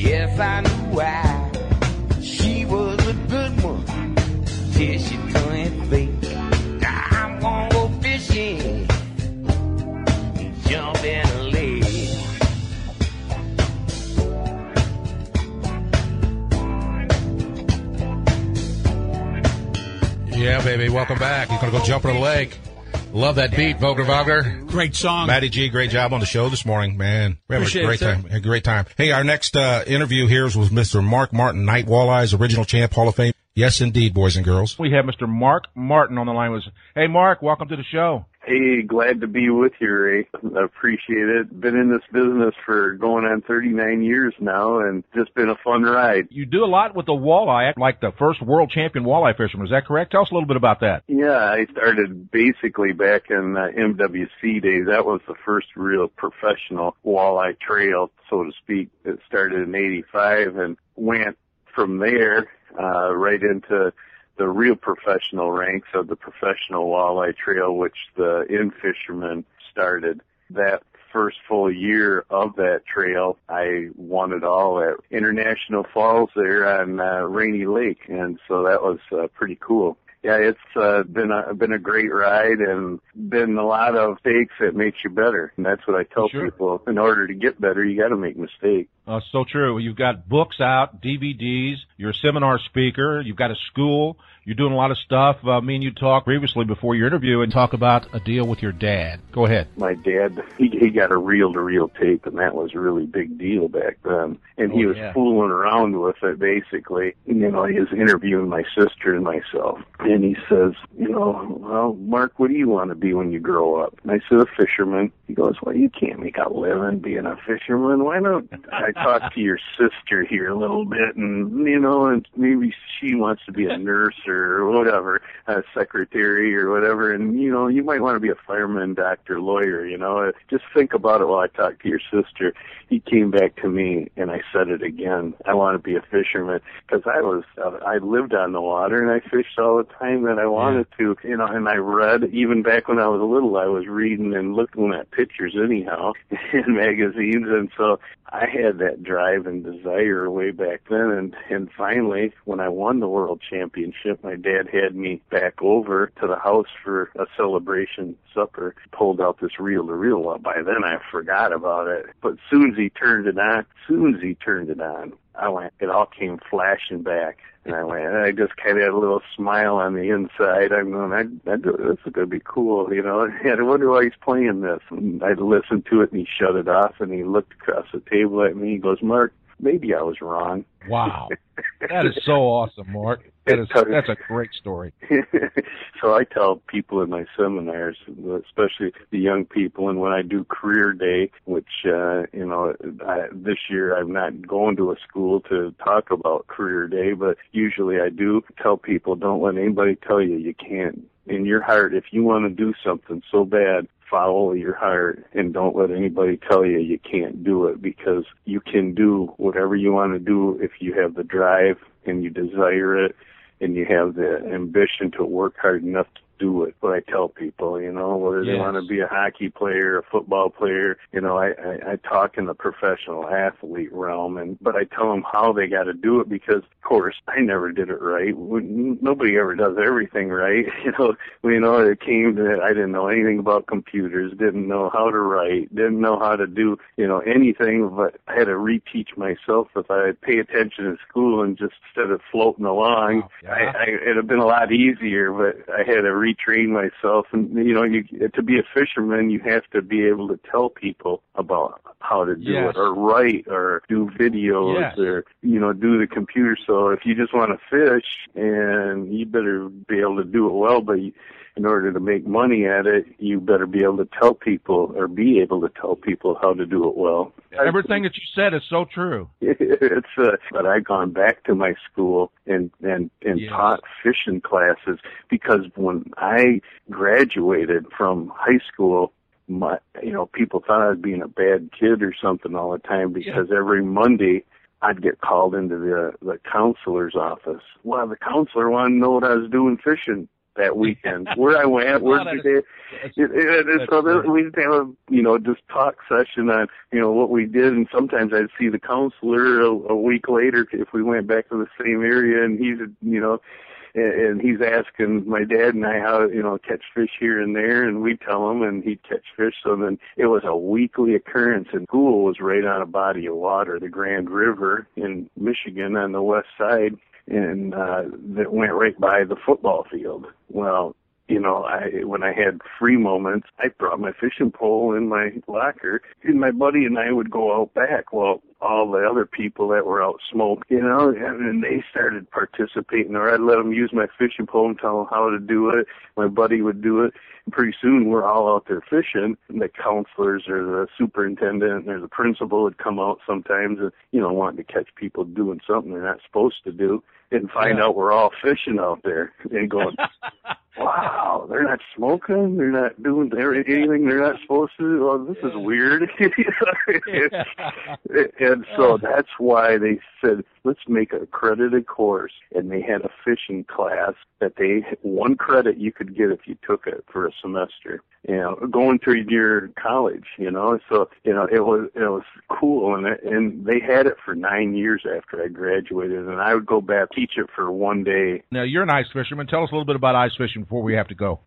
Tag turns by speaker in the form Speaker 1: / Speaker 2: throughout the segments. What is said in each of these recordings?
Speaker 1: Yes, I knew why. She was a good one till she couldn't fake. Now I'm gonna go fishing, jump in a lake.
Speaker 2: Yeah, baby, welcome back. He's going to go jump in the lake. Love that beat, Wagner.
Speaker 3: Great song.
Speaker 2: Matty G, great job on the show this morning, man. We had
Speaker 3: Appreciate
Speaker 2: a great time. A great time. Hey, our next interview here was with Mr. Mark Martin, Night Walleyes, original champ, Hall of Fame. Yes, indeed, boys and girls.
Speaker 4: We have Mr. Mark Martin on the line. Hey, Mark, welcome to the show.
Speaker 5: Hey, glad to be with you, Ray. I appreciate it. Been in this business for going on 39 years now, and just been a fun ride.
Speaker 4: You do a lot with the walleye, like the first world champion walleye fisherman. Is that correct? Tell us a little bit about that.
Speaker 5: Yeah, I started basically back in MWC days. That was the first real professional walleye trail, so to speak. It started in '85 and went from there right into the real professional ranks of the professional walleye trail, which the in-fishermen started. That first full year of that trail, I won it all at International Falls there on Rainy Lake, and so that was pretty cool. Yeah, it's been a great ride and been a lot of mistakes that makes you better. And that's what I tell people. In order to get better, you got to make mistakes.
Speaker 4: So true. You've got books out, DVDs. You're a seminar speaker. You've got a school. You're doing a lot of stuff. Me and you talked previously before your interview and talk about a deal with your dad. Go ahead.
Speaker 5: My dad, he got a reel-to-reel tape, and that was a really big deal back then. And he was fooling around with it, basically. You know, he was interviewing my sister and myself. And he says, you know, well, Mark, what do you want to be when you grow up? And I said, a fisherman. He goes, well, you can't make a living being a fisherman. Why not? I talked to your sister here a little bit, and, you know, and maybe she wants to be a nurse or whatever, a secretary or whatever, and, you know, you might want to be a fireman, doctor, lawyer, you know. Just think about it while I talk to your sister. He came back to me, and I said it again. I want to be a fisherman, because I lived on the water, and I fished all the time that I wanted to, you know, and I read, even back when I was little, I was reading and looking at pictures anyhow in magazines, and so I had that drive and desire way back then, and finally, when I won the world championship, my dad had me back over to the house for a celebration supper, pulled out this reel-to-reel. Well, by then I forgot about it, but as soon as he turned it on, I went, it all came flashing back. And I just kind of had a little smile on the inside. I'm going, this is going to be cool, you know. And I wonder why he's playing this. And I listened to it, and he shut it off, and he looked across the table at me. He goes, Mark, maybe I was wrong.
Speaker 4: Wow. That is so awesome, Mark. That's a great story.
Speaker 5: So I tell people in my seminars, especially the young people, and when I do career day, which, you know, this year I'm not going to a school to talk about career day, but usually I do tell people, don't let anybody tell you you can't. In your heart, if you want to do something so bad, follow your heart and don't let anybody tell you you can't do it, because you can do whatever you want to do if you have the drive and you desire it and you have the ambition to work hard enough to do it. But I tell people, you know, whether they want to be a hockey player, a football player, you know, I talk in the professional athlete realm, but I tell them how they got to do it, because, of course, I never did it right. Nobody ever does everything right. You know, it came to, I didn't know anything about computers, didn't know how to write, didn't know how to do, you know, anything, but I had to reteach myself. If I pay attention in school and just instead of floating along, it'd have been a lot easier, but I had to retrain myself. And, you know, to be a fisherman, you have to be able to tell people about how to do it, or write, or do videos, or, you know, do the computer. So if you just want to fish, and you better be able to do it well, but in order to make money at it, you better be able to tell people, or be able to tell people how to do it well.
Speaker 4: Everything that you said is so true.
Speaker 5: But I've gone back to my school and taught fishing classes, because when I graduated from high school, people thought I was being a bad kid or something all the time, because every Monday I'd get called into the counselor's office. Well, the counselor wanted to know what I was doing fishing. that weekend. Where I went, where did we'd have a, just talk session on, what we did, and sometimes I'd see the counselor a week later if we went back to the same area, and and he's asking my dad and I how, catch fish here and there, and we'd tell him, and he'd catch fish. So then it was a weekly occurrence, and school was right on a body of water, the Grand River in Michigan on the west side, and that went right by the football field. Well, when I had free moments, I brought my fishing pole in my locker, and my buddy and I would go out back. Well, all the other people that were out smoking, and they started participating, or I'd let them use my fishing pole and tell them how to do it. My buddy would do it. And pretty soon we're all out there fishing, and the counselors or the superintendent or the principal would come out sometimes and, wanting to catch people doing something they're not supposed to do, and find out we're all fishing out there and going, wow, they're not smoking, they're not doing anything they're not supposed to. Well, this is weird. And so that's why they said, let's make an accredited course. And they had a fishing class that one credit you could get if you took it for a semester, going to your college, So, it was cool. And they had it for 9 years after I graduated, and I would go back, teach it for one day.
Speaker 4: Now, you're an ice fisherman. Tell us a little bit about ice fishing before we have to go.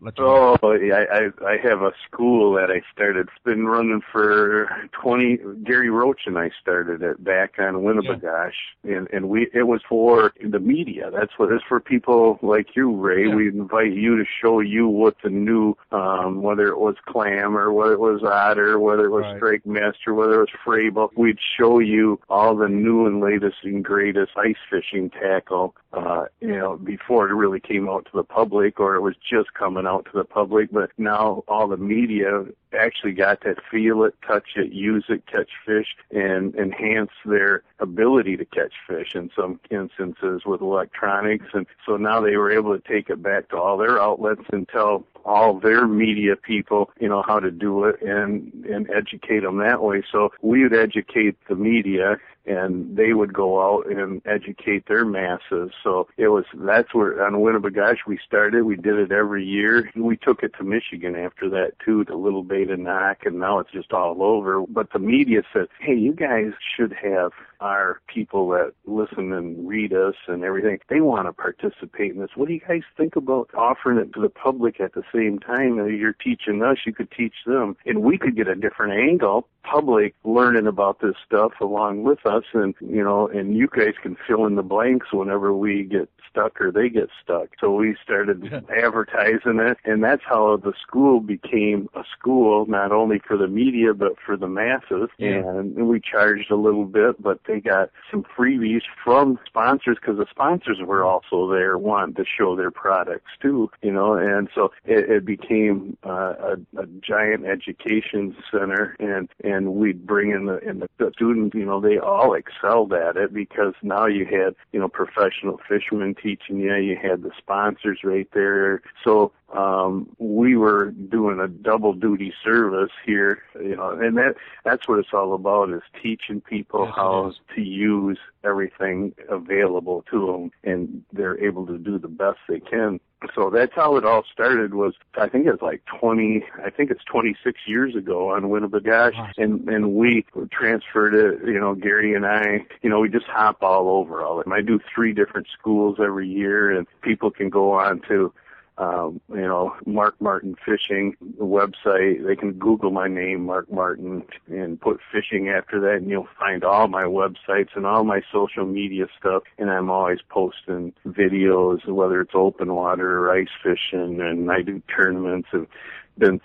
Speaker 5: I have a school that I started. It's been running for 20. Gary Roach and I started it back on Winnebagosh, and it was for the media. That's what it's for, people like you, Ray. Yeah. We invite you to show you what the new, whether it was clam or whether it was otter, whether it was strike mist or whether it was frable. We'd show you all the new and latest and greatest ice fishing tackle, before it really came out to the public, or it was just coming out to the public. But now all the media actually got to feel it, touch it, use it, catch fish, and enhance their ability to catch fish in some instances with electronics. And so now they were able to take it back to all their outlets and tell all their media people, how to do it and educate them that way. So we would educate the media, and they would go out and educate their masses. So that's where on Winnebagosh we started. We did it every year. We took it to Michigan after that too, to Little Beta Knock, and now it's just all over. But the media said, hey, you guys should have our people that listen and read us and everything. They want to participate in this. What do you guys think about offering it to the public at the same time? You're teaching us, you could teach them, and we could get a different angle, public learning about this stuff along with us, and and you guys can fill in the blanks whenever we get stuck or they get stuck. So we started advertising it, and that's how the school became a school, not only for the media but for the masses. And we charged a little bit, but they got some freebies from sponsors, because the sponsors were also there wanting to show their products too, and so it became a giant education center, and we'd bring in the students, they all excelled at it, because now you had, professional fishermen teaching you had the sponsors right there. So we were doing a double duty service here, and that's what it's all about, is teaching people how to use everything available to them, and they're able to do the best they can. So that's how it all started. I think it's 26 years ago on Winnebagosh, and we transferred it, Gary and I, we just hop all over all of them. I do 3 different schools every year, and people can go on to Mark Martin Fishing, the website. They can Google my name, Mark Martin, and put fishing after that, and you'll find all my websites and all my social media stuff. And I'm always posting videos, whether it's open water or ice fishing, and I do tournaments. I've been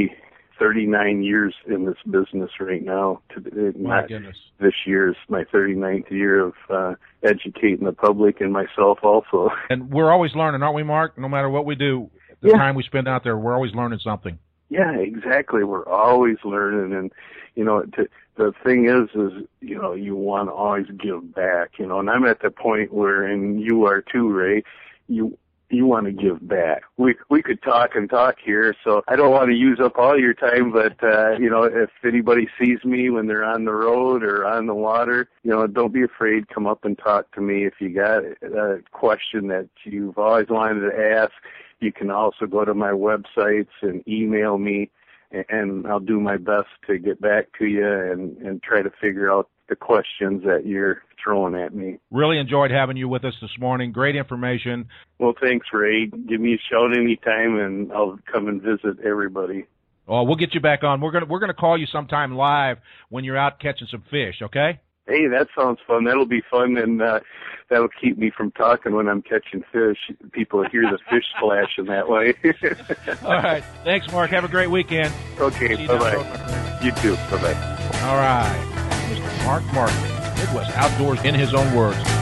Speaker 5: 39 years in this business right now.
Speaker 4: My goodness.
Speaker 5: This year is my 39th year of educating the public and myself also.
Speaker 4: And we're always learning, aren't we, Mark? No matter what we do, the time we spend out there, we're always learning something.
Speaker 5: Yeah, exactly. We're always learning. And, the thing is, you want to always give back, and I'm at the point where, and you are too, Ray, you want to give back. We could talk and talk here, so I don't want to use up all your time, but, if anybody sees me when they're on the road or on the water, don't be afraid. Come up and talk to me. If you got a question that you've always wanted to ask, you can also go to my websites and email me, and I'll do my best to get back to you and try to figure out the questions that you're throwing at me.
Speaker 4: Really enjoyed having you with us this morning. Great information.
Speaker 5: Well, thanks, Ray. Give me a shout anytime, and I'll come and visit everybody.
Speaker 4: Oh, we'll get you back on. We're gonna call you sometime live when you're out catching some fish. Okay?
Speaker 5: Hey, that sounds fun. That'll be fun, and that'll keep me from talking when I'm catching fish. People hear the fish splashing that way.
Speaker 4: All right. Thanks, Mark. Have a great weekend.
Speaker 5: Okay. Bye-bye. You too. Bye-bye.
Speaker 4: All right. Mr. Mark Martin, Midwest Outdoors in his own words.